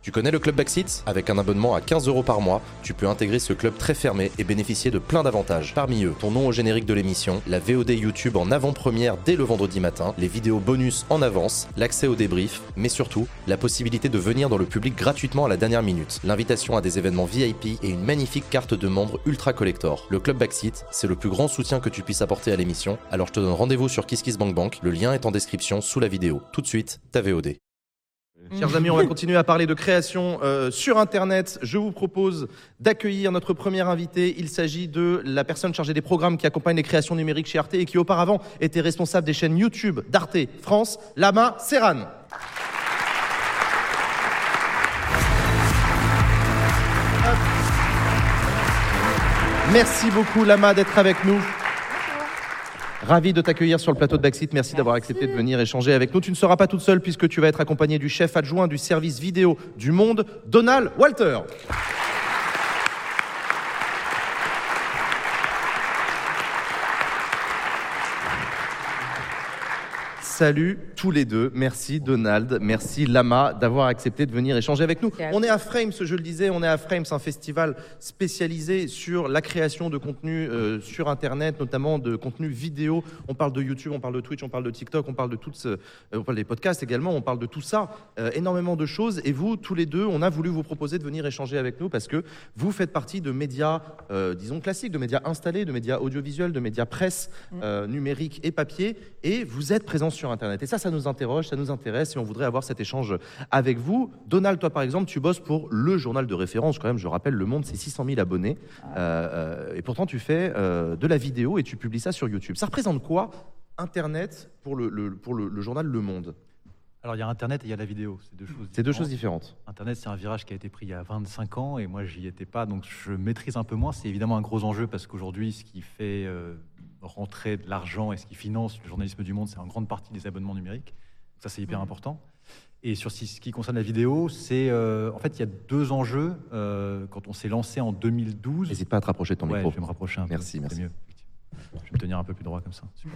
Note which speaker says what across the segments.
Speaker 1: Tu connais le Club Backseat ? Avec un abonnement à 15 € par mois, tu peux intégrer ce club très fermé et bénéficier de plein d'avantages. Parmi eux, ton nom au générique de l'émission, la VOD YouTube en avant-première dès le vendredi matin, les vidéos bonus en avance, l'accès au débrief, mais surtout, la possibilité de venir dans le public gratuitement à la dernière minute, l'invitation à des événements VIP et une magnifique carte de membre ultra collector. Le Club Backseat, c'est le plus grand soutien que tu puisses apporter à l'émission, alors je te donne rendez-vous sur KissKissBankBank, le lien est en description sous la vidéo. Tout de suite, ta VOD.
Speaker 2: Chers amis, on va continuer à parler de création sur Internet. Je vous propose d'accueillir notre premier invité. Il s'agit de la personne chargée des programmes qui accompagne les créations numériques chez Arte et qui auparavant était responsable des chaînes YouTube d'Arte France, Lama Serran. Merci beaucoup Lama d'être avec nous. Ravi de t'accueillir sur le plateau de Backseat. Merci d'avoir accepté de venir échanger avec nous. Tu ne seras pas toute seule puisque tu vas être accompagnée du chef adjoint du service vidéo du Monde, Donald Walter. Salut tous les deux. Merci Donald, merci Lama d'avoir accepté de venir échanger avec nous. On est à Frames, je le disais, on est à Frames, un festival spécialisé sur la création de contenu sur Internet, notamment de contenu vidéo. On parle de YouTube, on parle de Twitch, on parle de TikTok, on parle de on parle des podcasts également, on parle de tout ça, énormément de choses. Et vous, tous les deux, on a voulu vous proposer de venir échanger avec nous parce que vous faites partie de médias, disons classiques, de médias installés, de médias audiovisuels, de médias presse, numériques et papier, et vous êtes présents sur Internet. Et ça nous interroge, ça nous intéresse et on voudrait avoir cet échange avec vous. Donald, toi par exemple, tu bosses pour le journal de référence, quand même, je rappelle, Le Monde, c'est 600 000 abonnés. Et pourtant, tu fais de la vidéo et tu publies ça sur YouTube. Ça représente quoi, Internet, pour le journal Le Monde ?
Speaker 3: Alors, il y a Internet et il y a la vidéo.
Speaker 2: C'est deux choses différentes.
Speaker 3: Internet, c'est un virage qui a été pris il y a 25 ans et moi, j'y étais pas, donc je maîtrise un peu moins. C'est évidemment un gros enjeu parce qu'aujourd'hui, ce qui fait rentrer de l'argent et ce qui finance le journalisme du Monde, c'est en grande partie des abonnements numériques. Ça, c'est hyper important. Et sur ce qui concerne la vidéo, c'est en fait, il y a deux enjeux. Quand on s'est lancé en 2012...
Speaker 2: N'hésite pas à te rapprocher de ton micro.
Speaker 3: Je vais me rapprocher un peu.
Speaker 2: Merci.
Speaker 3: Mieux. Je vais me tenir un peu plus droit comme ça. Super.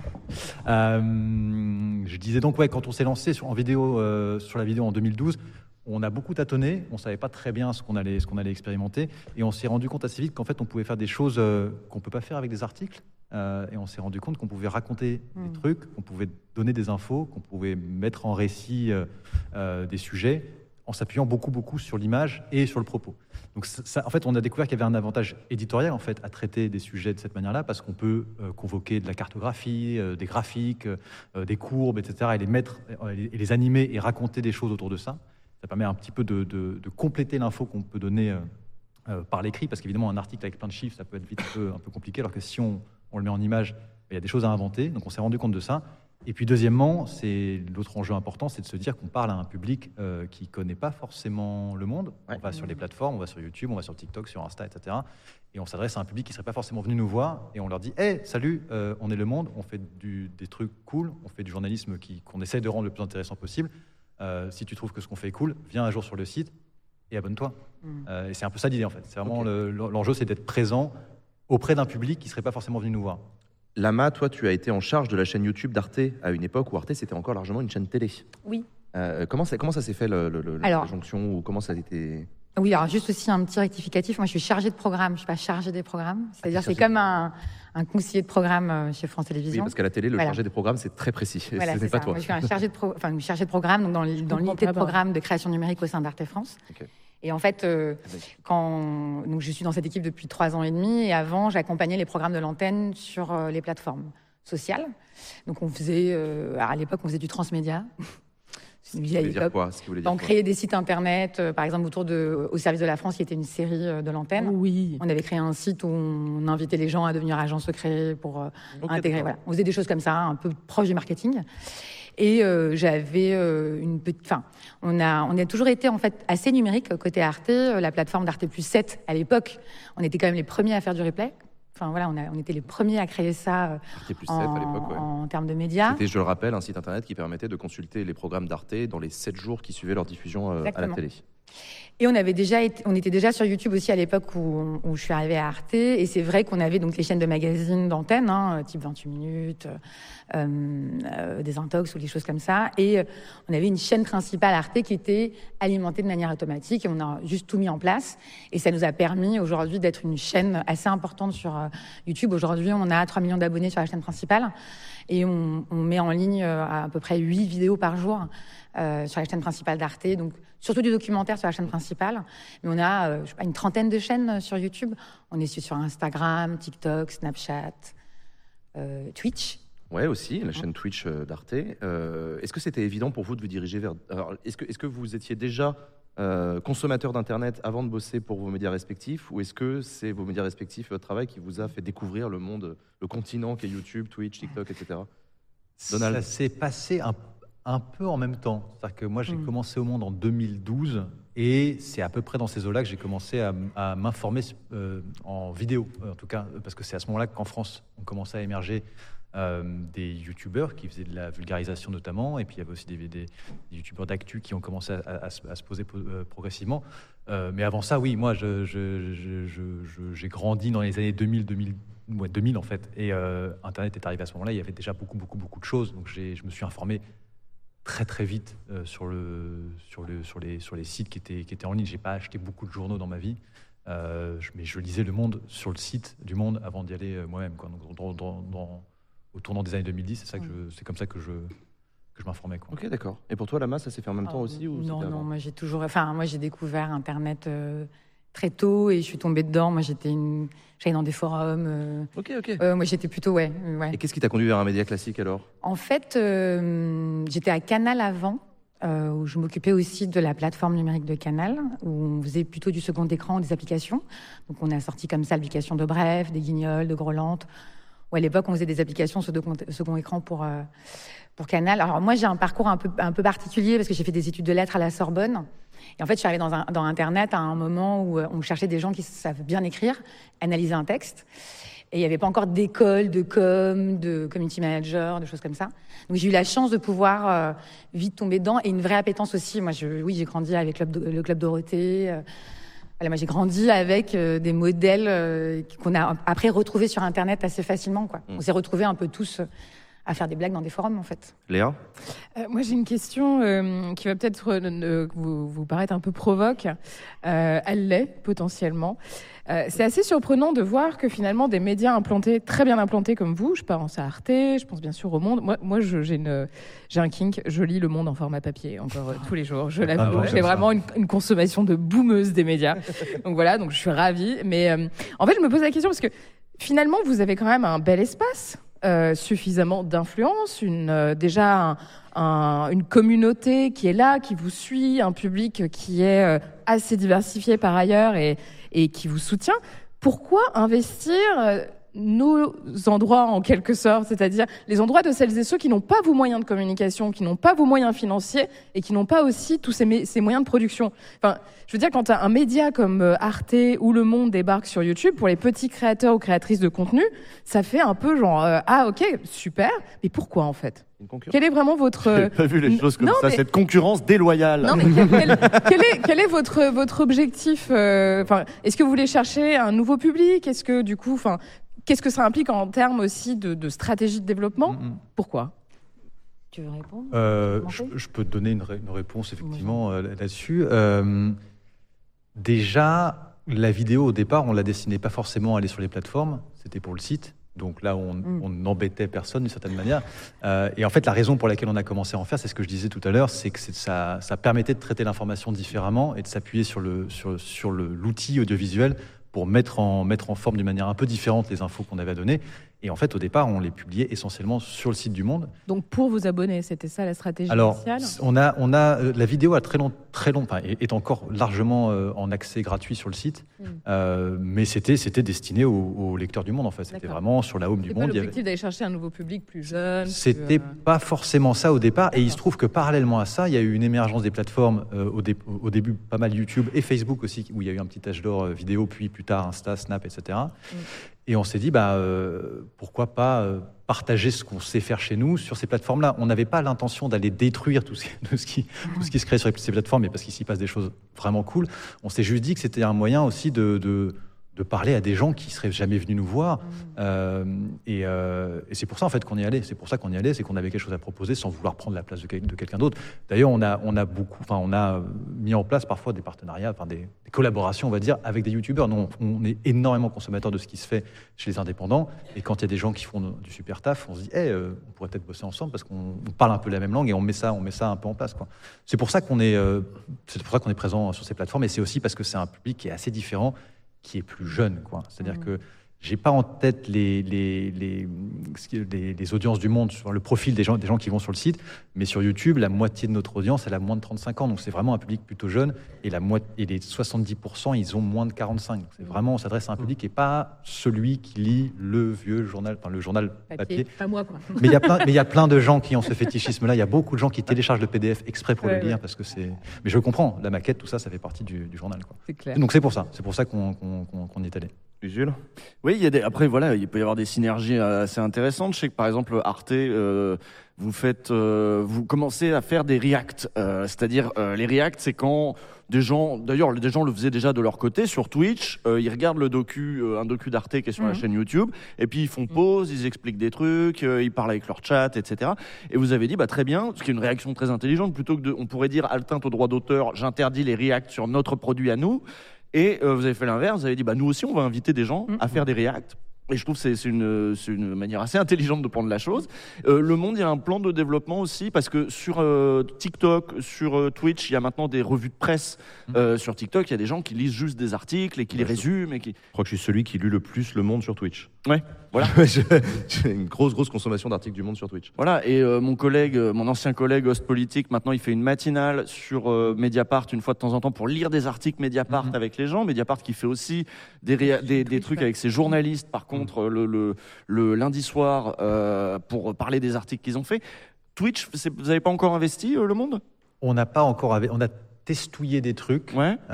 Speaker 3: Je disais donc, quand on s'est lancé sur la vidéo en 2012, on a beaucoup tâtonné, on ne savait pas très bien ce qu'on allait expérimenter, et on s'est rendu compte assez vite qu'en fait, on pouvait faire des choses qu'on ne peut pas faire avec des articles, et on s'est rendu compte qu'on pouvait raconter des trucs, qu'on pouvait donner des infos, qu'on pouvait mettre en récit des sujets, en s'appuyant beaucoup sur l'image et sur le propos. Donc ça, en fait, on a découvert qu'il y avait un avantage éditorial en fait, à traiter des sujets de cette manière-là, parce qu'on peut convoquer de la cartographie, des graphiques, des courbes, etc., et les mettre, et les animer et raconter des choses autour de ça. Ça permet un petit peu de compléter l'info qu'on peut donner par l'écrit, parce qu'évidemment, un article avec plein de chiffres, ça peut être vite un peu compliqué, alors que si on le met en image, il y a des choses à inventer. Donc on s'est rendu compte de ça. Et puis deuxièmement, c'est l'autre enjeu important, c'est de se dire qu'on parle à un public qui ne connaît pas forcément le monde. Ouais. On va sur les plateformes, on va sur YouTube, on va sur TikTok, sur Insta, etc. Et on s'adresse à un public qui ne serait pas forcément venu nous voir. Et on leur dit « Hey, salut, on est Le Monde, on fait des trucs cool, on fait du journalisme qu'on essaie de rendre le plus intéressant possible. Si tu trouves que ce qu'on fait est cool, viens un jour sur le site et abonne-toi. » Et c'est un peu ça l'idée en fait. C'est vraiment l'enjeu, c'est d'être présent auprès d'un public qui ne serait pas forcément venu nous voir.
Speaker 2: Lama, toi, tu as été en charge de la chaîne YouTube d'Arte à une époque où Arte, c'était encore largement une chaîne télé.
Speaker 4: Oui.
Speaker 2: Comment ça s'est fait, la jonction, ou comment ça a été...
Speaker 4: Oui, alors juste aussi un petit rectificatif. Moi, je suis chargée de programme, je ne suis pas chargée des programmes. C'est-à-dire c'est comme un conseiller de programme chez France Télévisions.
Speaker 2: Oui, parce qu'à la télé, le chargé des programmes, c'est très précis.
Speaker 4: Voilà,
Speaker 2: ce n'est pas toi.
Speaker 4: Moi, je suis une chargée de programme donc dans l'unité de programme de création numérique au sein d'Arte France. Okay. Et en fait, donc je suis dans cette équipe depuis 3 ans et demi. Et avant, j'accompagnais les programmes de l'antenne sur les plateformes sociales. Donc on faisait, à l'époque, on faisait du transmédia.
Speaker 2: Ce qui voulait dire quoi ?
Speaker 4: On créait des sites internet, par exemple Au service de la France, qui était une série de l'antenne.
Speaker 5: Oui.
Speaker 4: On avait créé un site où on invitait les gens à devenir agents secrets pour intégrer. Voilà. On faisait des choses comme ça, un peu proche du marketing. Et j'avais une petite... Enfin, on a toujours été en fait assez numérique côté Arte. La plateforme d'Arte Plus 7, à l'époque, on était quand même les premiers à faire du replay. Enfin voilà, on était les premiers à créer ça en termes de médias.
Speaker 2: C'était, je le rappelle, un site internet qui permettait de consulter les programmes d'Arte dans les 7 jours qui suivaient leur diffusion à la télé.
Speaker 4: Et on était déjà sur YouTube aussi à l'époque où je suis arrivée à Arte. Et c'est vrai qu'on avait donc les chaînes de magazines d'antenne, type 28 minutes, Desintox ou des choses comme ça. Et on avait une chaîne principale Arte qui était alimentée de manière automatique. Et on a juste tout mis en place. Et ça nous a permis aujourd'hui d'être une chaîne assez importante sur YouTube. Aujourd'hui, on a 3 millions d'abonnés sur la chaîne principale. Et on met en ligne à peu près 8 vidéos par jour sur la chaîne principale d'Arte. Donc, surtout du documentaire sur la chaîne principale. Mais on a une 30aine de chaînes sur YouTube. On est sur Instagram, TikTok, Snapchat, Twitch.
Speaker 2: Ouais, aussi, la chaîne Twitch d'Arte. Est-ce que c'était évident pour vous de vous diriger vers... Alors, est-ce que vous étiez déjà consommateur d'Internet avant de bosser pour vos médias respectifs, ou est-ce que c'est vos médias respectifs et votre travail qui vous a fait découvrir le monde, le continent qu'est YouTube, Twitch, TikTok, etc. Donald?
Speaker 3: Ça s'est passé un peu en même temps. C'est-à-dire que moi, j'ai commencé au Monde en 2012 et c'est à peu près dans ces eaux-là que j'ai commencé à m'informer en vidéo, en tout cas, parce que c'est à ce moment-là qu'en France, on commençait à émerger des youtubeurs qui faisaient de la vulgarisation notamment, et puis il y avait aussi des youtubeurs d'actu qui ont commencé à se poser progressivement. Mais avant ça, oui, moi, j'ai grandi dans les années 2000 en fait, et Internet est arrivé à ce moment-là. Il y avait déjà beaucoup de choses, donc je me suis informé très vite sur les sites qui étaient en ligne. J'ai pas acheté beaucoup de journaux dans ma vie, mais je lisais Le Monde sur le site du Monde avant d'y aller moi-même, quoi. Donc, au tournant des années 2010, c'est comme ça que je m'informais, quoi.
Speaker 2: Ok, d'accord. Et pour toi, Lama, ça s'est fait en même temps aussi, ou
Speaker 4: Non, moi j'ai découvert Internet très tôt et je suis tombée dedans. Moi j'allais dans des forums.
Speaker 2: Ok.
Speaker 4: Moi j'étais plutôt ouais.
Speaker 2: Et qu'est-ce qui t'a conduit vers un média classique alors?
Speaker 4: En fait, j'étais à Canal avant, où je m'occupais aussi de la plateforme numérique de Canal, où on faisait plutôt du second écran, des applications. Donc on a sorti comme ça l'application de Bref, des Guignols, de Grolante. À l'époque, on faisait des applications sur second écran pour Canal. Alors moi, j'ai un parcours un peu particulier parce que j'ai fait des études de lettres à la Sorbonne. Et en fait, je suis arrivée dans Internet à un moment où on cherchait des gens qui savent bien écrire, analyser un texte. Et il n'y avait pas encore d'école, de com, de community manager, de choses comme ça. Donc j'ai eu la chance de pouvoir vite tomber dedans, et une vraie appétence aussi. Moi, j'ai grandi avec le Club Dorothée. Voilà, moi, j'ai grandi avec des modèles qu'on a après retrouvés sur Internet assez facilement, quoi. On s'est retrouvés un peu tous à faire des blagues dans des forums, en fait.
Speaker 2: Léa?
Speaker 5: Moi, j'ai une question qui va peut-être vous paraître un peu provoque. Elle l'est, potentiellement. C'est assez surprenant de voir que finalement, des médias très bien implantés comme vous, je pense à Arte, je pense bien sûr au Monde. Moi j'ai un kink, je lis Le Monde en format papier encore tous les jours, je l'avoue. J'ai vraiment une consommation de boumeuse des médias. Donc voilà, donc je suis ravie. Mais en fait, je me pose la question parce que finalement, vous avez quand même un bel espace. Suffisamment d'influence, déjà une communauté qui est là, qui vous suit, un public qui est assez diversifié par ailleurs et qui vous soutient. Pourquoi investir nos endroits en quelque sorte, c'est-à-dire les endroits de celles et ceux qui n'ont pas vos moyens de communication, qui n'ont pas vos moyens financiers et qui n'ont pas aussi tous ces moyens de production. Enfin, je veux dire, quand un média comme Arte ou Le Monde débarque sur YouTube, pour les petits créateurs ou créatrices de contenu, ça fait un peu genre ah ok, super, mais pourquoi en fait? Quel est vraiment votre...
Speaker 2: J'ai pas vu les choses comme ça, cette concurrence déloyale.
Speaker 5: Non, mais quel est votre objectif est-ce que vous voulez chercher un nouveau public? Est-ce que du coup, qu'est-ce que ça implique en termes aussi de stratégie de développement? Pourquoi?
Speaker 4: Tu veux répondre?
Speaker 3: Je peux te donner une réponse effectivement là-dessus. Déjà, la vidéo au départ, on la destinait pas forcément à aller sur les plateformes, c'était pour le site. Donc là, on n'embêtait personne d'une certaine manière. Et en fait, la raison pour laquelle on a commencé à en faire, c'est ce que je disais tout à l'heure, c'est que ça permettait de traiter l'information différemment et de s'appuyer sur l'outil audiovisuel pour mettre en forme d'une manière un peu différente les infos qu'on avait à donner. Et en fait, au départ, on les publiait essentiellement sur le site du Monde.
Speaker 5: Donc pour vous abonner, c'était ça la stratégie initiale?
Speaker 3: On a la vidéo a très long, est encore largement en accès gratuit sur le site, mais c'était destiné aux lecteurs du Monde en fait. C'était vraiment sur la home du Monde.
Speaker 5: C'était pas l'objectif d'aller chercher un nouveau public plus jeune.
Speaker 3: C'était pas forcément ça au départ. Et il se trouve que parallèlement à ça, il y a eu une émergence des plateformes au début pas mal YouTube et Facebook aussi, où il y a eu un petit âge d'or vidéo, puis plus tard Insta, Snap, etc. Et on s'est dit, pourquoi pas partager ce qu'on sait faire chez nous sur ces plateformes-là. On n'avait pas l'intention d'aller détruire tout ce qui se crée sur ces plateformes, mais parce qu'il s'y passe des choses vraiment cool. On s'est juste dit que c'était un moyen aussi de parler à des gens qui seraient jamais venus nous voir. Et c'est pour ça en fait qu'on y allait. C'est pour ça qu'on y allait, c'est qu'on avait quelque chose à proposer sans vouloir prendre la place de quelqu'un d'autre. D'ailleurs, on a mis en place parfois des partenariats, des collaborations, on va dire, avec des youtubeurs. Nous, on est énormément consommateurs de ce qui se fait chez les indépendants. Et quand il y a des gens qui font du super taf, on se dit, on pourrait peut-être bosser ensemble parce qu'on parle un peu la même langue et on met ça un peu en place, quoi. C'est pour ça qu'on est présent sur ces plateformes. Et c'est aussi parce que c'est un public qui est assez différent, qui est plus jeune, quoi. C'est-à-dire que j'ai pas en tête les audiences du monde sur le profil des gens qui vont sur le site, mais sur YouTube, la moitié de notre audience, elle a moins de 35 ans, donc c'est vraiment un public plutôt jeune, et les 70%, ils ont moins de 45. Donc c'est vraiment, on s'adresse à un public qui n'est pas celui qui lit le vieux journal, le journal papier.
Speaker 5: Pas moi, quoi.
Speaker 3: Mais il y a plein de gens qui ont ce fétichisme-là. Il y a beaucoup de gens qui téléchargent le PDF exprès pour le lire, parce que c'est. Mais je comprends, la maquette, tout ça, ça fait partie du journal, quoi.
Speaker 5: C'est clair.
Speaker 3: Donc c'est pour ça qu'on y est allé.
Speaker 6: Jules ? Oui, après voilà, il peut y avoir des synergies assez intéressantes. Je sais que par exemple Arte, vous commencez à faire des reacts, c'est-à-dire les reacts, c'est quand des gens le faisaient déjà de leur côté sur Twitch, ils regardent un docu d'Arte qui est sur la chaîne YouTube, et puis ils font pause, ils expliquent des trucs, ils parlent avec leur chat, etc. Et vous avez dit très bien, ce qui est une réaction très intelligente, plutôt que on pourrait dire atteinte au droit d'auteur, j'interdis les reacts sur notre produit à nous. Et vous avez fait l'inverse, vous avez dit nous aussi on va inviter des gens à faire des reacts. Et je trouve que c'est une manière assez intelligente de prendre la chose. Le Monde, il y a un plan de développement aussi, parce que sur TikTok, sur Twitch, il y a maintenant des revues de presse. Sur TikTok, il y a des gens qui lisent juste des articles et qui les résument. Je
Speaker 2: crois que je suis celui qui lit le plus Le Monde sur Twitch.
Speaker 6: Ouais, voilà.
Speaker 2: J'ai une grosse consommation d'articles du Monde sur Twitch.
Speaker 6: Voilà, et mon ancien collègue host politique, maintenant il fait une matinale sur Mediapart une fois de temps en temps pour lire des articles Mediapart avec les gens. Mediapart qui fait aussi des trucs avec ses journalistes, par contre, le lundi soir, pour parler des articles qu'ils ont fait. Twitch, vous n'avez pas encore investi, Le Monde ?
Speaker 3: On n'a pas encore... On a testouillé des trucs,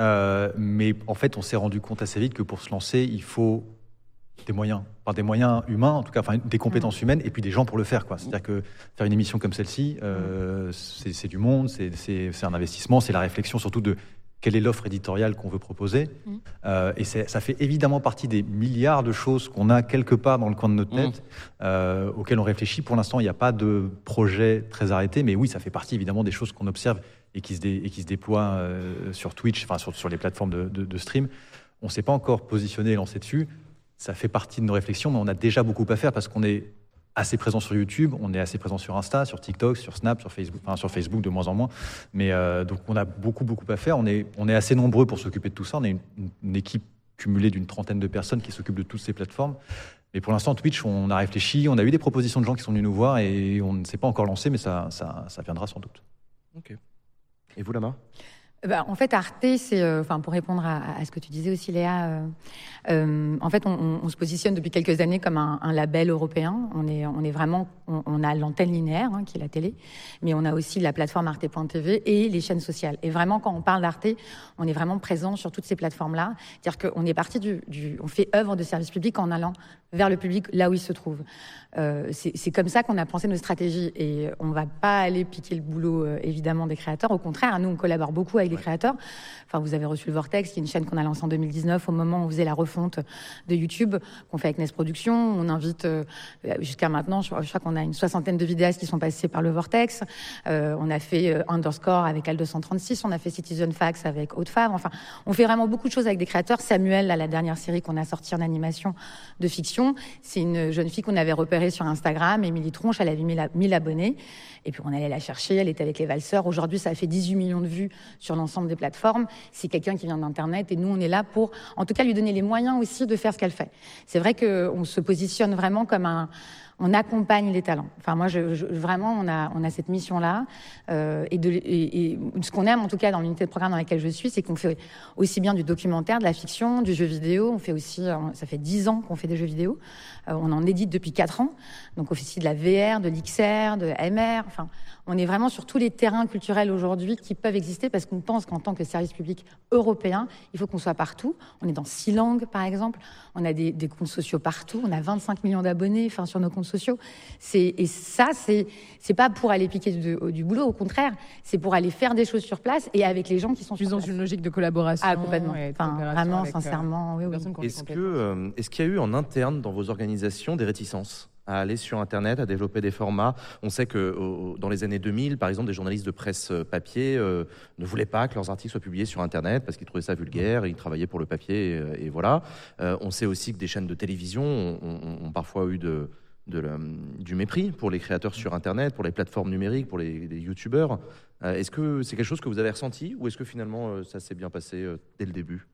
Speaker 3: mais en fait, on s'est rendu compte assez vite que pour se lancer, il faut des moyens humains, en tout cas, des compétences humaines, et puis des gens pour le faire, quoi. C'est-à-dire que faire une émission comme celle-ci, c'est du monde, c'est un investissement, c'est la réflexion surtout de quelle est l'offre éditoriale qu'on veut proposer. Et ça fait évidemment partie des milliards de choses qu'on a quelque part dans le coin de notre tête, auxquelles on réfléchit. Pour l'instant, il n'y a pas de projet très arrêté, mais oui, ça fait partie évidemment des choses qu'on observe et qui se déploient sur Twitch, sur les plateformes de stream. On ne s'est pas encore positionné et lancé dessus. Ça fait partie de nos réflexions, mais on a déjà beaucoup à faire parce qu'on est assez présent sur YouTube, on est assez présent sur Insta, sur TikTok, sur Snap, sur Facebook de moins en moins. Mais donc on a beaucoup à faire. On est assez nombreux pour s'occuper de tout ça. On est une équipe cumulée d'une 30aine de personnes qui s'occupent de toutes ces plateformes. Mais pour l'instant, Twitch, on a réfléchi, on a eu des propositions de gens qui sont venus nous voir et on ne s'est pas encore lancé, mais ça viendra sans doute.
Speaker 2: Ok. Et vous, Lama ?
Speaker 4: En fait, Arte, c'est, pour répondre à ce que tu disais aussi, Léa, en fait, on se positionne depuis quelques années comme un label européen. On est vraiment, on a l'antenne linéaire, qui est la télé, mais on a aussi la plateforme Arte.tv et les chaînes sociales. Et vraiment, quand on parle d'Arte, on est vraiment présent sur toutes ces plateformes-là. C'est-à-dire qu'on est parti on fait œuvre de service public en allant vers le public là où il se trouve. C'est comme ça qu'on a pensé nos stratégies et on va pas aller piquer le boulot évidemment des créateurs. Au contraire, nous on collabore beaucoup avec les créateurs. Enfin, vous avez reçu le Vortex, qui est une chaîne qu'on a lancée en 2019 au moment où on faisait la refonte de YouTube qu'on fait avec Nest Productions. On invite jusqu'à maintenant, je crois qu'on a une 60aine de vidéastes qui sont passés par le Vortex. On a fait Underscore avec Al236, on a fait Citizen Facts avec Haute-Favre. Enfin, on fait vraiment beaucoup de choses avec des créateurs. Samuel, la dernière série qu'on a sortie en animation de fiction, c'est une jeune fille qu'on avait repérée sur Instagram, Émilie Tronche, elle avait 1000 abonnés. Et puis on allait la chercher, elle était avec les Valseurs. Aujourd'hui, ça a fait 18 millions de vues sur l'ensemble des plateformes. C'est quelqu'un qui vient d'Internet et nous, on est là pour, en tout cas, lui donner les moyens aussi de faire ce qu'elle fait. C'est vrai qu'on se positionne vraiment comme on accompagne les talents. Enfin, moi, vraiment, on a cette mission-là. Et ce qu'on aime, en tout cas, dans l'unité de programme dans laquelle je suis, c'est qu'on fait aussi bien du documentaire, de la fiction, du jeu vidéo. On fait aussi, ça fait 10 ans qu'on fait des jeux vidéo. On en édite depuis 4 ans. Donc, on fait aussi de la VR, de l'XR, de la MR. Enfin, on est vraiment sur tous les terrains culturels aujourd'hui qui peuvent exister parce qu'on pense qu'en tant que service public européen, il faut qu'on soit partout. On est dans 6 langues, par exemple. On a des comptes sociaux partout. On a 25 millions d'abonnés, sur nos comptes sociaux. sociaux. Et ça, c'est pas pour aller piquer du boulot, au contraire, c'est pour aller faire des choses sur place et avec les gens qui sont sur place.
Speaker 5: Dans une logique de collaboration.
Speaker 4: Ah, complètement. Enfin, vraiment, sincèrement, oui.
Speaker 2: Est-ce qu'il y a eu en interne dans vos organisations des réticences à aller sur Internet, à développer des formats? On sait que dans les années 2000, par exemple, des journalistes de presse papier ne voulaient pas que leurs articles soient publiés sur Internet parce qu'ils trouvaient ça vulgaire, ils travaillaient pour le papier, et voilà. On sait aussi que des chaînes de télévision ont parfois eu du mépris pour les créateurs sur Internet, pour les plateformes numériques, pour les youtubeurs. Est-ce que c'est quelque chose que vous avez ressenti ou est-ce que finalement ça s'est bien passé dès le début?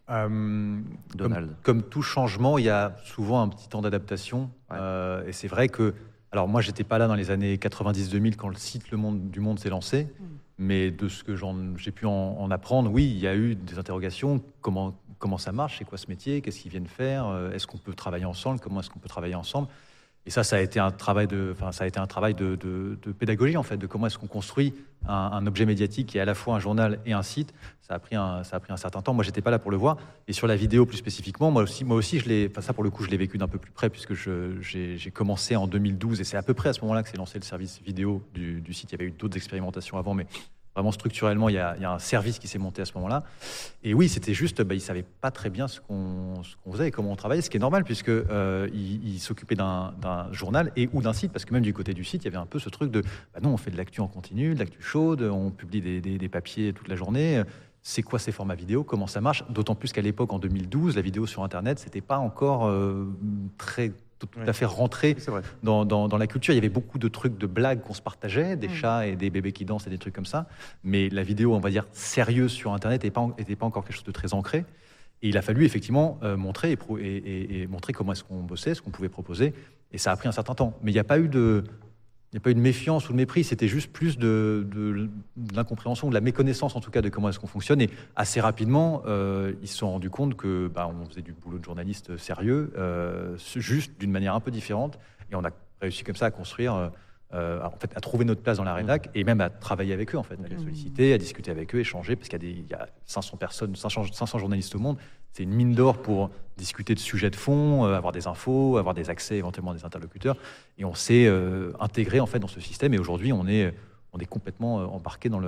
Speaker 3: Donald. Comme tout changement, il y a souvent un petit temps d'adaptation. Ouais. Et c'est vrai que, alors moi, j'étais pas là dans les années 90-2000 quand le site Le Monde du Monde s'est lancé, mais de ce que j'ai pu en apprendre, oui, il y a eu des interrogations. Comment ça marche? C'est quoi ce métier? Qu'est-ce qu'ils viennent faire? Est-ce qu'on peut travailler ensemble? Comment est-ce qu'on peut travailler ensemble? Et ça a été un travail de pédagogie, en fait, de comment est-ce qu'on construit un objet médiatique qui est à la fois un journal et un site. Ça a pris un certain temps. Moi, j'étais pas là pour le voir. Et sur la vidéo, plus spécifiquement, moi aussi, ça pour le coup, je l'ai vécu d'un peu plus près puisque j'ai commencé en 2012 et c'est à peu près à ce moment-là que s'est lancé le service vidéo du site. Il y avait eu d'autres expérimentations avant, mais vraiment structurellement, il y a un service qui s'est monté à ce moment-là. Et oui, c'était juste, ils ne savaient pas très bien ce qu'on faisait et comment on travaillait, ce qui est normal, puisqu'ils s'occupaient d'un journal ou d'un site, parce que même du côté du site, il y avait un peu ce truc de non, on fait de l'actu en continu, de l'actu chaude, on publie des papiers toute la journée. C'est quoi ces formats vidéo? Comment ça marche? D'autant plus qu'à l'époque, en 2012, la vidéo sur Internet, c'était pas encore tout à fait rentré dans la culture. Il y avait beaucoup de trucs, de blagues qu'on se partageait, des chats et des bébés qui dansent et des trucs comme ça. Mais la vidéo, on va dire, sérieuse sur Internet n'était pas encore quelque chose de très ancré. Et il a fallu effectivement montrer et montrer comment est-ce qu'on bossait, ce qu'on pouvait proposer. Et ça a pris un certain temps. Mais il n'y a pas eu de méfiance ou de mépris, c'était juste plus de l'incompréhension, de la méconnaissance en tout cas de comment est-ce qu'on fonctionne. Et assez rapidement, ils se sont rendus compte que on faisait du boulot de journaliste sérieux, juste d'une manière un peu différente. Et on a réussi comme ça à construire, à trouver notre place dans la rédac et même à travailler avec eux, en fait, à les solliciter, à discuter avec eux, échanger, parce qu'il y a 500 personnes, 500 journalistes au monde. C'est une mine d'or pour discuter de sujets de fond, avoir des infos, avoir des accès éventuellement à des interlocuteurs. Et on s'est intégré en fait dans ce système. Et aujourd'hui, on est complètement embarqué dans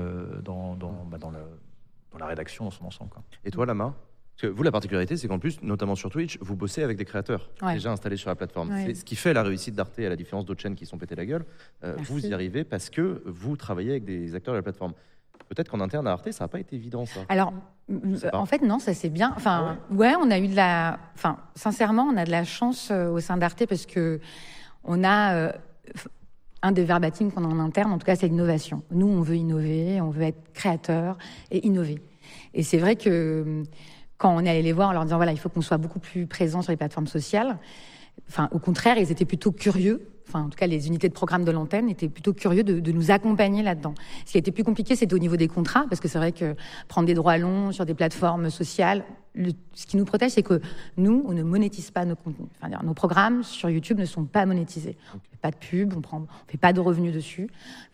Speaker 3: la rédaction dans son ensemble, quoi.
Speaker 2: Et toi, Lama? Parce que vous, la particularité, c'est qu'en plus, notamment sur Twitch, vous bossez avec des créateurs déjà installés sur la plateforme. Ouais. C'est ce qui fait la réussite d'Arte, à la différence d'autres chaînes qui sont pété la gueule. Vous y arrivez parce que vous travaillez avec des acteurs de la plateforme. Peut-être qu'en interne à Arte, ça n'a pas été évident, ça.
Speaker 4: Alors, en fait, non, ça c'est bien. Enfin, on a eu sincèrement, on a de la chance au sein d'Arte parce que on a un des verbatims qu'on a en interne, en tout cas, c'est l'innovation. Nous, on veut innover, on veut être créateur et innover. Et c'est vrai que quand on est allé les voir en leur disant il faut qu'on soit beaucoup plus présent sur les plateformes sociales, au contraire, ils étaient plutôt curieux. En tout cas, les unités de programme de l'antenne étaient plutôt curieux de nous accompagner là-dedans. Ce qui a été plus compliqué, c'était au niveau des contrats, parce que c'est vrai que prendre des droits longs sur des plateformes sociales, ce qui nous protège, c'est que nous, on ne monétise pas nos contenus. Nos programmes sur YouTube ne sont pas monétisés. On ne fait pas de pub, on ne fait pas de revenus dessus.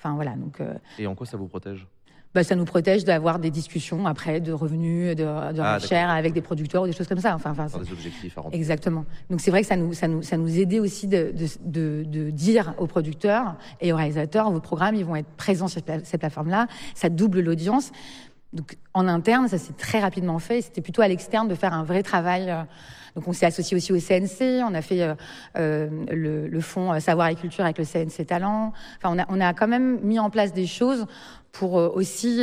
Speaker 2: Et en quoi ça vous protège ?
Speaker 4: Ça nous protège d'avoir des discussions après de revenus, de rachère avec des producteurs ou des choses comme ça.
Speaker 2: Des objectifs à remplir.
Speaker 4: Exactement. Donc c'est vrai que ça nous aidait aussi de dire aux producteurs et aux réalisateurs, vos programmes, ils vont être présents sur cette plateforme-là. Ça double l'audience. Donc en interne, ça s'est très rapidement fait. C'était plutôt à l'externe de faire un vrai travail. Donc on s'est associé aussi au CNC. On a fait le fonds Savoir et Culture avec le CNC Talent. On a quand même mis en place des choses pour aussi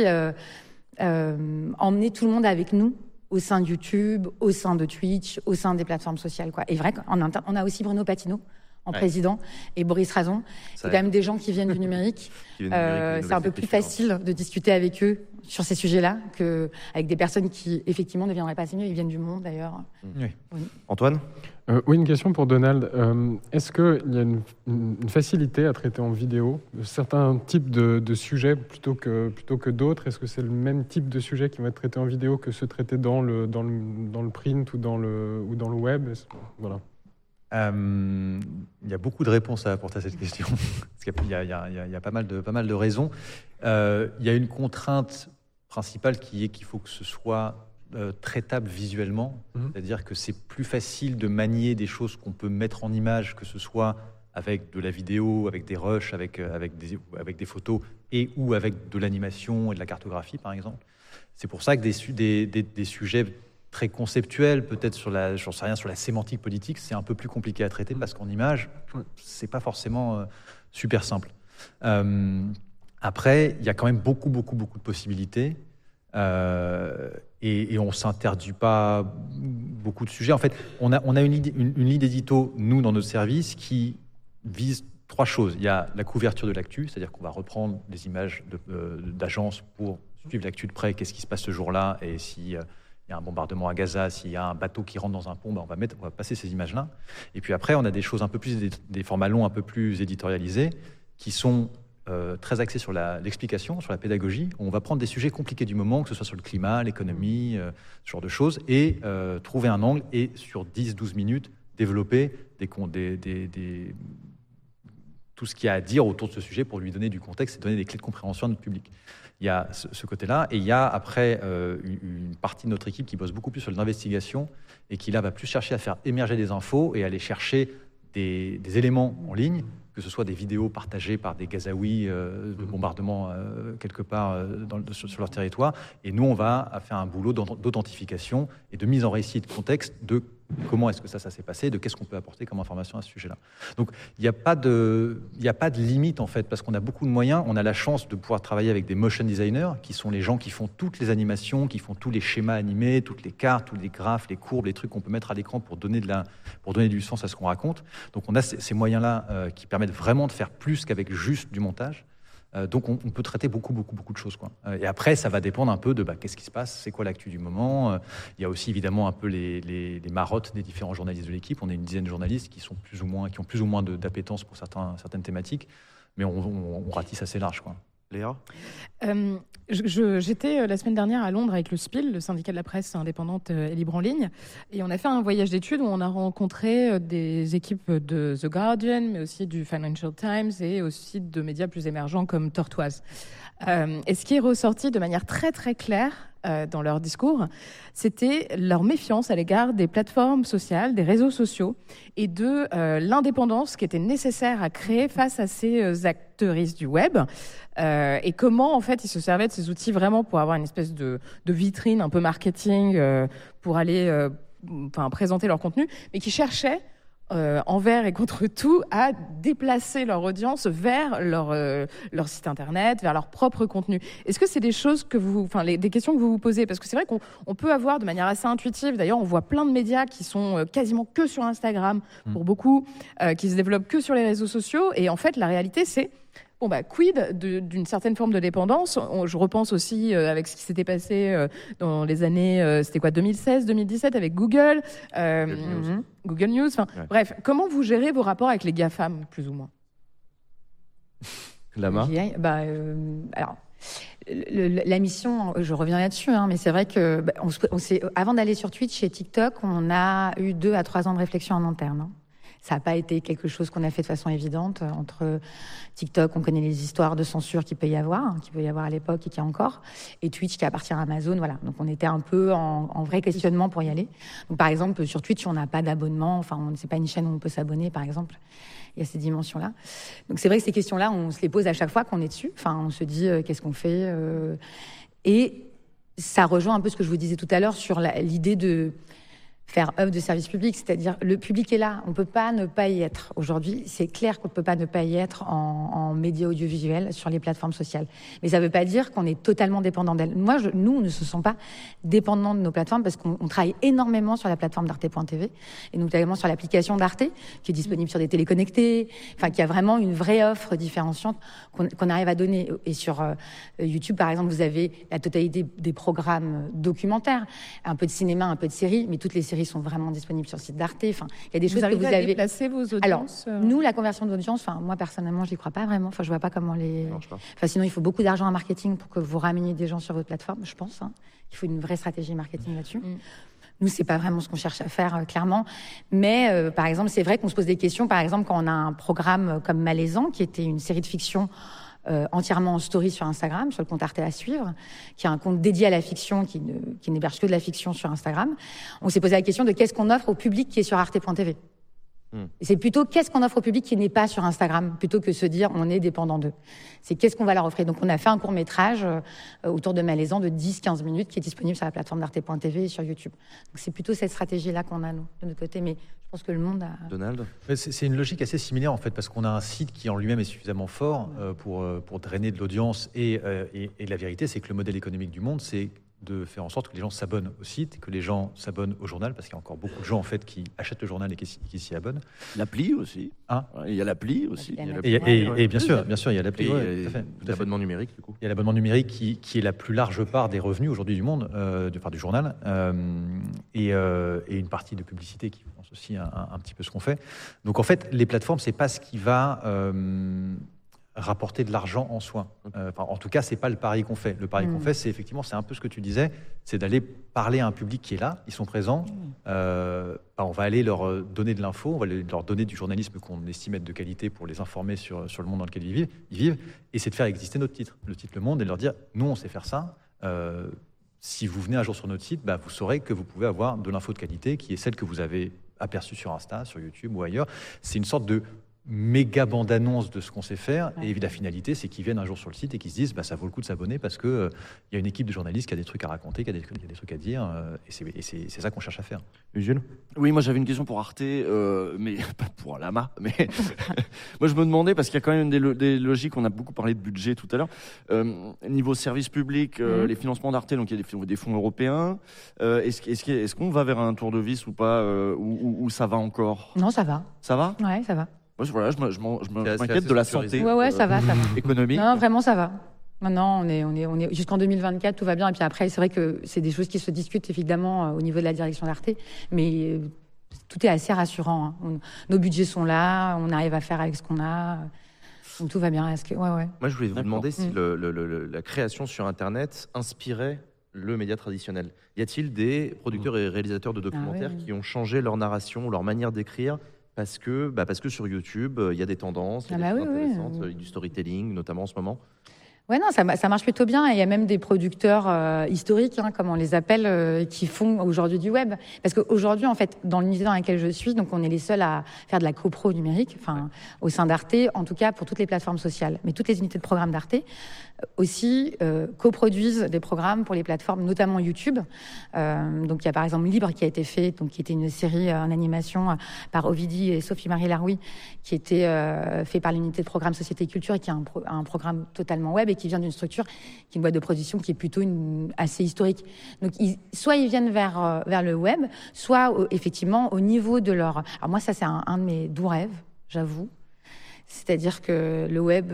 Speaker 4: emmener tout le monde avec nous au sein de YouTube, au sein de Twitch, au sein des plateformes sociales, quoi. Et vrai qu'en interne, on a aussi Bruno Patino en président et Boris Razon. C'est quand même des gens qui viennent du numérique. C'est un peu plus facile de discuter avec eux sur ces sujets-là qu'avec des personnes qui, effectivement, ne viendraient pas assez mieux. Ils viennent du monde, d'ailleurs.
Speaker 2: Oui. Antoine ?
Speaker 7: Oui, une question pour Donald. Est-ce qu'il y a une facilité à traiter en vidéo certains types de sujets plutôt que d'autres? Est-ce que c'est le même type de sujet qui va être traité en vidéo que ceux traités dans le print ou dans le web? Voilà.
Speaker 3: Il y a beaucoup de réponses à apporter à cette question. Parce qu'il y a pas mal de raisons. Il y a une contrainte principale qui est qu'il faut que ce soit traitable visuellement. C'est-à-dire que c'est plus facile de manier des choses qu'on peut mettre en image, que ce soit avec de la vidéo, avec des rushs, avec des photos et ou avec de l'animation et de la cartographie, par exemple. C'est pour ça que des sujets très conceptuels, peut-être sur la sémantique politique, c'est un peu plus compliqué à traiter parce qu'en image, c'est pas forcément super simple. Après, il y a quand même beaucoup de possibilités et on s'interdit pas beaucoup de sujets. En fait, on a une ligne d'édito, nous, dans notre service, qui vise 3 choses. Il y a la couverture de l'actu, c'est-à-dire qu'on va reprendre des images d'agences pour suivre l'actu de près, qu'est-ce qui se passe ce jour-là, et s'il y a un bombardement à Gaza, s'il y a un bateau qui rentre dans un pont, on va passer ces images-là. Et puis après, on a des choses un peu plus, des formats longs, un peu plus éditorialisés, qui sont très axés sur l'explication, sur la pédagogie. On va prendre des sujets compliqués du moment, que ce soit sur le climat, l'économie, ce genre de choses, et trouver un angle, et sur 10-12 minutes, développer tout ce qu'il y a à dire autour de ce sujet pour lui donner du contexte et donner des clés de compréhension à notre public. Il y a ce côté-là, et il y a après une partie de notre équipe qui bosse beaucoup plus sur l'investigation et qui là va plus chercher à faire émerger des infos et aller chercher des éléments en ligne, que ce soit des vidéos partagées par des Gazaouis de bombardement quelque part sur leur territoire. Et nous, on va faire un boulot d'authentification et de mise en récit de contexte de comment est-ce que ça s'est passé, de qu'est-ce qu'on peut apporter comme information à ce sujet-là. Donc, il n'y a pas de limite, en fait, parce qu'on a beaucoup de moyens. On a la chance de pouvoir travailler avec des motion designers, qui sont les gens qui font toutes les animations, qui font tous les schémas animés, toutes les cartes, tous les graphes, les courbes, les trucs qu'on peut mettre à l'écran pour donner du sens à ce qu'on raconte. Donc, on a ces moyens-là qui permettent vraiment de faire plus qu'avec juste du montage. Donc, on peut traiter beaucoup de choses, quoi. Et après, ça va dépendre un peu de qu'est-ce qui se passe, c'est quoi l'actu du moment. Il y a aussi évidemment un peu les marottes des différents journalistes de l'équipe. On est une dizaine de journalistes qui ont plus ou moins d'appétence pour certaines thématiques, mais on ratisse assez large, quoi.
Speaker 6: Léa ?
Speaker 5: J'étais la semaine dernière à Londres avec le SPIL, le syndicat de la presse indépendante et libre en ligne, et on a fait un voyage d'études où on a rencontré des équipes de The Guardian, mais aussi du Financial Times et aussi de médias plus émergents comme Tortoise. Et ce qui est ressorti de manière très très claire dans leur discours, c'était leur méfiance à l'égard des plateformes sociales, des réseaux sociaux et de l'indépendance qui était nécessaire à créer face à ces acteuristes du web et comment en fait ils se servaient de ces outils vraiment pour avoir une espèce de vitrine un peu marketing pour aller présenter leur contenu, mais qui cherchaient envers et contre tout, à déplacer leur audience vers leur site internet, vers leur propre contenu. Est-ce que c'est des choses des questions que vous vous posez? Parce que c'est vrai qu'on peut avoir de manière assez intuitive, d'ailleurs on voit plein de médias qui sont quasiment que sur Instagram, pour beaucoup, qui se développent que sur les réseaux sociaux, et en fait la réalité c'est quid d'une certaine forme de dépendance. Je repense aussi avec ce qui s'était passé dans les années, c'était quoi, 2016, 2017 avec Google News. Bref, comment vous gérez vos rapports avec les GAFAM, plus ou moins?
Speaker 2: Lama?
Speaker 4: Alors, la mission, je reviens là-dessus, mais c'est vrai que avant d'aller sur Twitch et TikTok, on a eu 2 à 3 ans de réflexion en interne. Ça n'a pas été quelque chose qu'on a fait de façon évidente. Entre TikTok, on connaît les histoires de censure qu'il peut y avoir à l'époque et qu'il y a encore, et Twitch qui appartient à Amazon, voilà. Donc on était un peu en vrai questionnement pour y aller. Donc par exemple, sur Twitch, on n'a pas d'abonnement, c'est pas une chaîne où on peut s'abonner, par exemple. Il y a ces dimensions-là. Donc c'est vrai que ces questions-là, on se les pose à chaque fois qu'on est dessus. On se dit, qu'est-ce qu'on fait Et ça rejoint un peu ce que je vous disais tout à l'heure sur l'idée de faire œuvre de service public, c'est-à-dire le public est là, on ne peut pas ne pas y être. Aujourd'hui, c'est clair qu'on ne peut pas ne pas y être en médias audiovisuels sur les plateformes sociales. Mais ça ne veut pas dire qu'on est totalement dépendant d'elles. Nous, on ne se sent pas dépendants de nos plateformes parce qu'on travaille énormément sur la plateforme d'Arte.tv et notamment sur l'application d'Arte qui est disponible sur des téléconnectés, qui a vraiment une vraie offre différenciante qu'on arrive à donner. Et sur YouTube, par exemple, vous avez la totalité des programmes documentaires, un peu de cinéma, un peu de séries, mais toutes les séries sont vraiment disponibles sur le site d'Arte. Il y a des choses que vous avez.
Speaker 5: À déplacer vos audiences.
Speaker 4: Alors, nous, la conversion d'audience, moi personnellement, je n'y crois pas vraiment. Je vois pas comment les. Sinon, il faut beaucoup d'argent en marketing pour que vous rameniez des gens sur votre plateforme, je pense. Il faut une vraie stratégie marketing là-dessus. Nous, c'est pas vraiment ce qu'on cherche à faire, clairement. Mais par exemple, c'est vrai qu'on se pose des questions. Par exemple, quand on a un programme comme Malaisant, qui était une série de fiction entièrement en story sur Instagram, sur le compte Arte à suivre, qui est un compte dédié à la fiction, qui n'héberge que de la fiction sur Instagram. On s'est posé la question de qu'est-ce qu'on offre au public qui est sur Arte.tv. C'est plutôt qu'est-ce qu'on offre au public qui n'est pas sur Instagram, plutôt que se dire on est dépendant d'eux. C'est qu'est-ce qu'on va leur offrir. Donc on a fait un court-métrage autour de Malaisan de 10-15 minutes qui est disponible sur la plateforme d'arte.tv et sur YouTube. Donc c'est plutôt cette stratégie-là qu'on a, nous, de notre côté. Mais je pense que le monde a...
Speaker 2: Donald ?
Speaker 3: C'est une logique assez similaire, en fait, parce qu'on a un site qui, en lui-même, est suffisamment fort pour drainer de l'audience. Et la vérité, c'est que le modèle économique du monde, c'est de faire en sorte que les gens s'abonnent au site, que les gens s'abonnent au journal, parce qu'il y a encore beaucoup de gens en fait qui achètent le journal et qui s'y abonnent.
Speaker 6: L'appli aussi.
Speaker 3: Hein,
Speaker 6: il y a l'appli aussi.
Speaker 3: Et bien sûr, il y a l'appli.
Speaker 2: L'abonnement numérique, du coup.
Speaker 3: Il y a l'abonnement numérique qui est la plus large part des revenus aujourd'hui du monde, du journal, et une partie de publicité qui finance aussi un petit peu ce qu'on fait. Donc en fait, les plateformes, c'est pas ce qui va rapporter de l'argent en soi. En tout cas, c'est pas le pari qu'on fait. Le pari qu'on fait, c'est effectivement, c'est un peu ce que tu disais, c'est d'aller parler à un public qui est là, ils sont présents. On va aller leur donner de l'info, on va leur donner du journalisme qu'on estime être de qualité pour les informer sur le monde dans lequel ils vivent, et c'est de faire exister notre titre, le titre Le Monde, et de leur dire, nous, on sait faire ça. Si vous venez un jour sur notre site, vous saurez que vous pouvez avoir de l'info de qualité qui est celle que vous avez aperçue sur Insta, sur YouTube ou ailleurs. C'est une sorte de méga bande-annonce de ce qu'on sait faire, et la finalité, c'est qu'ils viennent un jour sur le site et qu'ils se disent ça vaut le coup de s'abonner parce qu'il y a une équipe de journalistes qui a des trucs à raconter, qui a des trucs à dire, et c'est ça qu'on cherche à faire.
Speaker 2: Jules ?
Speaker 6: Oui, moi j'avais une question pour Arte, mais pas pour Lama, mais moi je me demandais, parce qu'il y a quand même des logiques, on a beaucoup parlé de budget tout à l'heure, niveau service public, les financements d'Arte, donc il y a des fonds européens, est-ce qu'on va vers un tour de vis ou pas, ou ça va encore ?
Speaker 4: Non, ça va.
Speaker 6: Ça va ?
Speaker 4: Ouais, ça va.
Speaker 6: Moi, voilà, je m'inquiète de la santé
Speaker 4: ça va.
Speaker 6: économique.
Speaker 4: Non, vraiment, ça va. Maintenant, on est jusqu'en 2024, tout va bien. Et puis après, c'est vrai que c'est des choses qui se discutent évidemment au niveau de la direction d'Arte, mais tout est assez rassurant. Nos budgets sont là, on arrive à faire avec ce qu'on a. Donc tout va bien.
Speaker 2: Moi, je voulais vous demander si la création sur Internet inspirait le média traditionnel. Y a-t-il des producteurs et réalisateurs de documentaires qui ont changé leur narration, leur manière d'écrire parce que sur YouTube, il y a des tendances, il y a des choses intéressantes, du storytelling, notamment en ce moment.
Speaker 4: Ouais, non, ça marche plutôt bien. Il y a même des producteurs historiques, comme on les appelle, qui font aujourd'hui du web. Parce qu'aujourd'hui, en fait, dans l'unité dans laquelle je suis, donc on est les seuls à faire de la copro numérique, au sein d'Arte, en tout cas pour toutes les plateformes sociales. Mais toutes les unités de programme d'Arte aussi coproduisent des programmes pour les plateformes, notamment YouTube. Donc il y a par exemple Libre qui a été fait, donc qui était une série en animation par Ovidie et Sophie-Marie Laroui, qui était fait par l'unité de programme Société et Culture et qui a un programme totalement web et qui vient d'une structure qui est une boîte de production qui est plutôt assez historique. Donc soit ils viennent vers le web, soit effectivement au niveau de leur... Alors moi ça c'est un de mes doux rêves, j'avoue. C'est-à-dire que le web...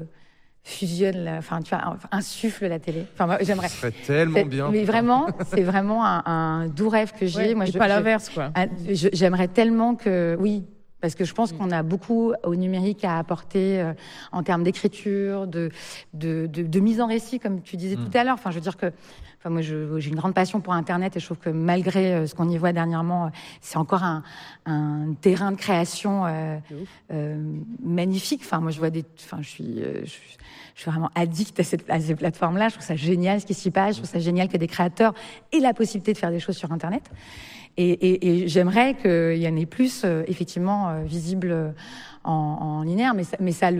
Speaker 4: fusionne, insuffle la télé. Moi, j'aimerais.
Speaker 2: Ce serait tellement bien.
Speaker 4: Mais vraiment, c'est vraiment un doux rêve que j'ai.
Speaker 5: Moi, pas l'inverse, quoi.
Speaker 4: J'aimerais tellement que, oui, parce que je pense qu'on a beaucoup au numérique à apporter en termes d'écriture, de mise en récit, comme tu disais tout à l'heure. Je veux dire que. Moi, j'ai une grande passion pour Internet et je trouve que malgré ce qu'on y voit dernièrement, c'est encore un terrain de création magnifique. Moi, je vois je suis vraiment addict à ces plateformes-là. Je trouve ça génial ce qui s'y passe. Je trouve ça génial que des créateurs aient la possibilité de faire des choses sur Internet. Et j'aimerais qu'il y en ait plus, effectivement, visibles en linéaire. Mais ça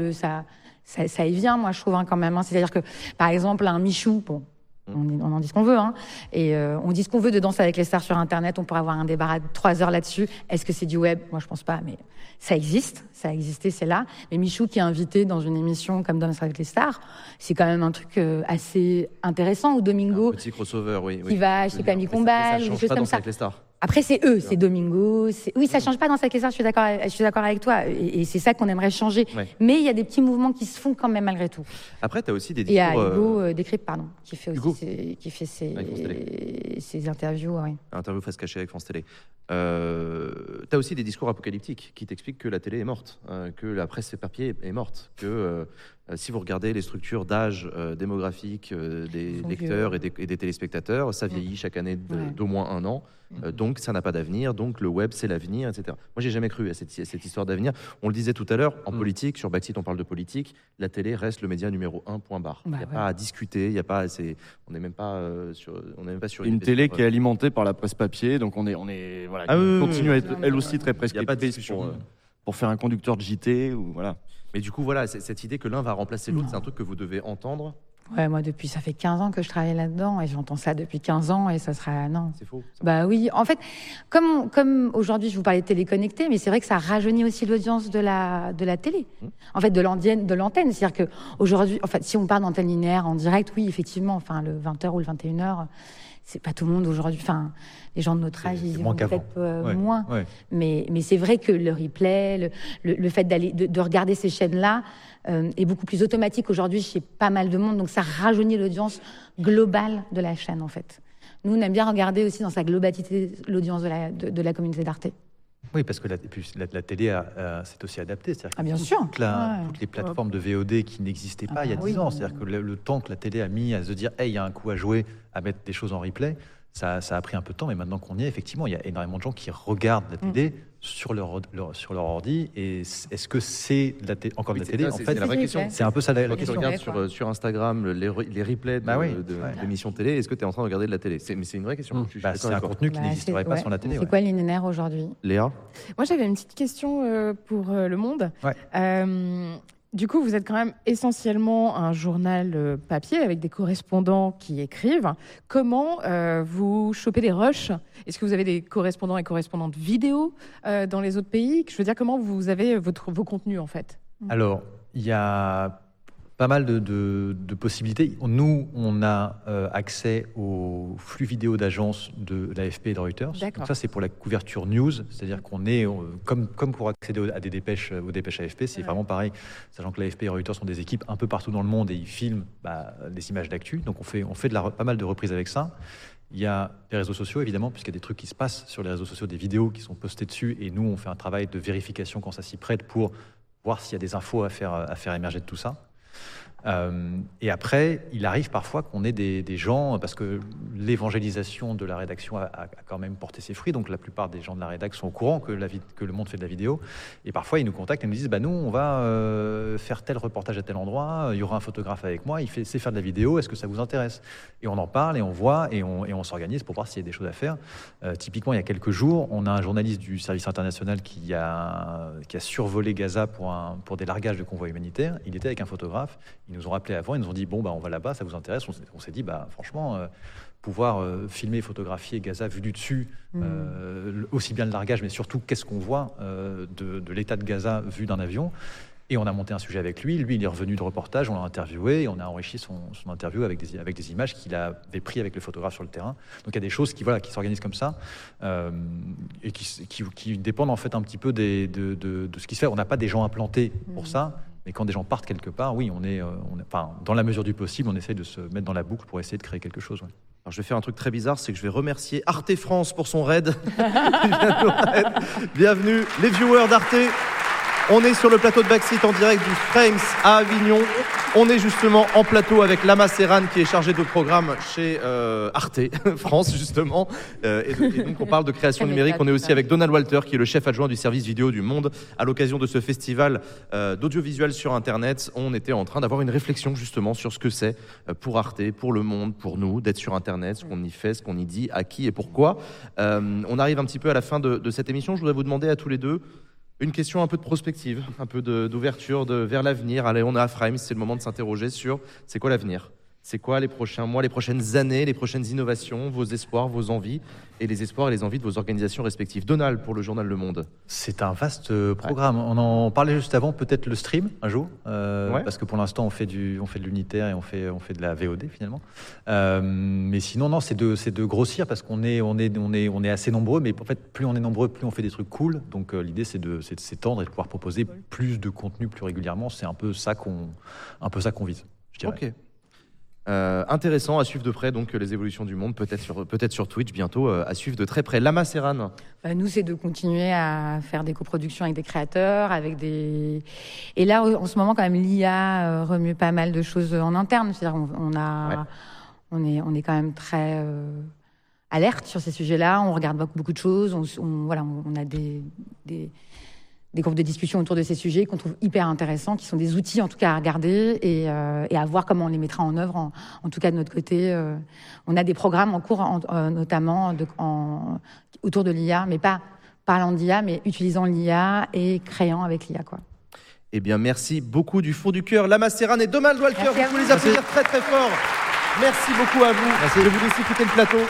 Speaker 4: y vient, moi, je trouve, quand même. C'est-à-dire que, par exemple, un Michou, on en dit ce qu'on veut, et on dit ce qu'on veut de Danse avec les stars sur Internet. On pourrait avoir un débat de 3 heures là-dessus. Est-ce que c'est du web ? Moi, je pense pas, mais ça existe, ça a existé, c'est là. Mais Michou qui est invité dans une émission comme Danse avec les stars, c'est quand même un truc assez intéressant. Ou Domingo,
Speaker 2: un petit crossover, oui.
Speaker 4: Qui va chez Camille Combal, ou des choses comme ça.
Speaker 2: Avec les stars.
Speaker 4: Après, c'est eux, c'est Domingo. Oui, ça change pas dans cette question, je suis d'accord avec toi. Et c'est ça qu'on aimerait changer. Ouais. Mais il y a des petits mouvements qui se font quand même malgré tout.
Speaker 2: Après, tu as aussi des discours...
Speaker 4: Il y a Hugo Décrypte, qui fait aussi ses interviews. Ouais.
Speaker 2: Interview face cachée avec France Télé. Tu as aussi des discours apocalyptiques qui t'expliquent que la télé est morte, que la presse papier est morte, que Si vous regardez les structures d'âge démographique des lecteurs et des téléspectateurs, ça vieillit chaque année d'au moins 1 an. Donc ça n'a pas d'avenir, donc le web c'est l'avenir, etc. Moi j'ai jamais cru à cette histoire d'avenir. On le disait tout à l'heure, en politique, sur Backseat on parle de politique, la télé reste le média numéro 1, point barre. Il n'y a pas à discuter, il y a pas, on n'est même pas sur
Speaker 6: une télé qui est alimentée par la presse papier, donc on est voilà, continue à être elle aussi très prescriptrice pour faire un conducteur de JT ou voilà.
Speaker 2: Mais du coup voilà, cette idée que l'un va remplacer l'autre, c'est un truc que vous devez entendre.
Speaker 4: Ouais, moi, ça fait 15 ans que je travaille là-dedans et j'entends ça depuis 15 ans et ça sera... Non.
Speaker 2: C'est faux.
Speaker 4: Bah oui, en fait, comme aujourd'hui, je vous parlais de téléconnecté, mais c'est vrai que ça rajeunit aussi l'audience de la télé. En fait, de l'antenne. C'est-à-dire qu'aujourd'hui, en fait, si on parle d'antenne linéaire en direct, oui, effectivement, enfin, le 20h ou le 21h, c'est pas tout le monde aujourd'hui. Enfin, les gens de notre âge, ils y vont peut-être moins. Ouais. Mais c'est vrai que le replay, le fait de regarder ces chaînes-là est beaucoup plus automatique aujourd'hui chez pas mal de monde. Donc ça rajeunit l'audience globale de la chaîne, en fait. Nous, on aime bien regarder aussi dans sa globalité l'audience de la communauté d'Arte.
Speaker 3: Oui, parce que la télé s'est aussi adaptée.
Speaker 4: Bien sûr.
Speaker 3: Toutes les plateformes de VOD qui n'existaient pas il y a 10 ans. C'est-à-dire que le temps que la télé a mis à se dire « Hey, il y a un coup à jouer, à mettre des choses en replay », ça a pris un peu de temps. Mais maintenant qu'on y est, effectivement, il y a énormément de gens qui regardent la télé sur leur ordi. Et est-ce que c'est encore de la télé ? En fait,
Speaker 2: c'est la vraie question.
Speaker 3: C'est un peu ça la
Speaker 2: question. Quand tu regardes sur Instagram les replays d'émissions télé, est-ce que tu es en train de regarder de la télé ? Mais c'est une vraie question.
Speaker 3: C'est un contenu qui n'existerait pas sur la télé.
Speaker 4: C'est quoi le linéaire aujourd'hui ?
Speaker 2: Léa ?
Speaker 5: Moi, j'avais une petite question pour Le Monde. Du coup, vous êtes quand même essentiellement un journal papier avec des correspondants qui écrivent. Comment vous chopez des rushs ? Est-ce que vous avez des correspondants et correspondantes vidéo dans les autres pays ? Je veux dire, comment vous avez vos contenus, en fait ?
Speaker 3: Alors, il y a pas mal de possibilités. Nous, on a accès au flux vidéo d'agence de l'AFP et de Reuters. Donc ça, c'est pour la couverture news, c'est-à-dire qu'on est, comme pour accéder aux dépêches AFP, c'est vraiment pareil, sachant que l'AFP et Reuters sont des équipes un peu partout dans le monde et ils filment des images d'actu. Donc on fait pas mal de reprises avec ça. Il y a les réseaux sociaux, évidemment, puisqu'il y a des trucs qui se passent sur les réseaux sociaux, des vidéos qui sont postées dessus, et nous, on fait un travail de vérification quand ça s'y prête pour voir s'il y a des infos à faire émerger de tout ça. Et après, il arrive parfois qu'on ait des gens, parce que l'évangélisation de la rédaction a quand même porté ses fruits, donc la plupart des gens de la rédaction sont au courant que Le Monde fait de la vidéo, et parfois ils nous contactent et nous disent nous on va faire tel reportage à tel endroit, il y aura un photographe avec moi, il sait faire de la vidéo, est-ce que ça vous intéresse ? Et on en parle et on voit et on s'organise pour voir s'il y a des choses à faire. Typiquement, il y a quelques jours, on a un journaliste du service international qui a survolé Gaza pour des largages de convois humanitaires. Il était avec un photographe. Ils nous ont rappelé avant, ils nous ont dit on va là-bas, ça vous intéresse ? On s'est dit franchement, pouvoir filmer et photographier Gaza vu du dessus, aussi bien le largage, mais surtout qu'est-ce qu'on voit de l'état de Gaza vu d'un avion. Et on a monté un sujet avec lui. Lui, il est revenu de reportage, on l'a interviewé et on a enrichi son interview avec des images qu'il avait prises avec le photographe sur le terrain. Donc il y a des choses qui s'organisent comme ça et qui dépendent en fait un petit peu de ce qui se fait. On n'a pas des gens implantés pour ça. Mais quand des gens partent quelque part, oui, dans la mesure du possible, on essaye de se mettre dans la boucle pour essayer de créer quelque chose.
Speaker 2: Alors je vais faire un truc très bizarre, c'est que je vais remercier Arte France pour son raid. Bienvenue les viewers d'Arte. On est sur le plateau de Backseat en direct du Frames à Avignon. On est justement en plateau avec Lama Serran qui est chargé de programme chez Arte France justement. Et donc on parle de création numérique. On est aussi avec Donald Walter qui est le chef adjoint du service vidéo du Monde. À l'occasion de ce festival d'audiovisuel sur Internet, on était en train d'avoir une réflexion justement sur ce que c'est pour Arte, pour le Monde, pour nous, d'être sur Internet, ce qu'on y fait, ce qu'on y dit, à qui et pourquoi. On arrive un petit peu à la fin de cette émission. Je voudrais vous demander à tous les deux une question un peu de prospective, un peu d'ouverture vers l'avenir. Allez, on est à Frames, c'est le moment de s'interroger sur c'est quoi l'avenir ? C'est quoi les prochains mois, les prochaines années, les prochaines innovations, vos espoirs, vos envies et les espoirs et les envies de vos organisations respectives. Donald, pour le journal Le Monde.
Speaker 3: C'est un vaste programme. On en parlait juste avant, peut-être le stream un jour, parce que pour l'instant on fait de l'unitaire et on fait de la VOD finalement. Mais sinon non, c'est de grossir parce qu'on est assez nombreux, mais en fait plus on est nombreux, plus on fait des trucs cool. Donc l'idée c'est de s'étendre et de pouvoir proposer plus de contenu plus régulièrement. C'est un peu ça qu'on vise, je dirais.
Speaker 2: Ok. Intéressant à suivre de près, donc les évolutions du monde, peut-être sur Twitch bientôt, à suivre de très près. Lama Serran.
Speaker 4: Nous, c'est de continuer à faire des coproductions avec des créateurs, Et là, en ce moment, quand même, l'IA remue pas mal de choses en interne. C'est-à-dire, on est quand même très alerte sur ces sujets-là. On regarde beaucoup de choses. On a des groupes de discussion autour de ces sujets qu'on trouve hyper intéressants, qui sont des outils en tout cas à regarder et à voir comment on les mettra en œuvre. En tout cas de notre côté, on a des programmes en cours, notamment autour de l'IA, mais pas parlant d'IA, mais utilisant l'IA et créant avec l'IA, quoi.
Speaker 2: Eh bien, merci beaucoup du fond du cœur, Lama Serran et Donald Walker. Vous pouvez les applaudir très très fort. Merci beaucoup à vous. Merci. Je vous laisse quitter le plateau.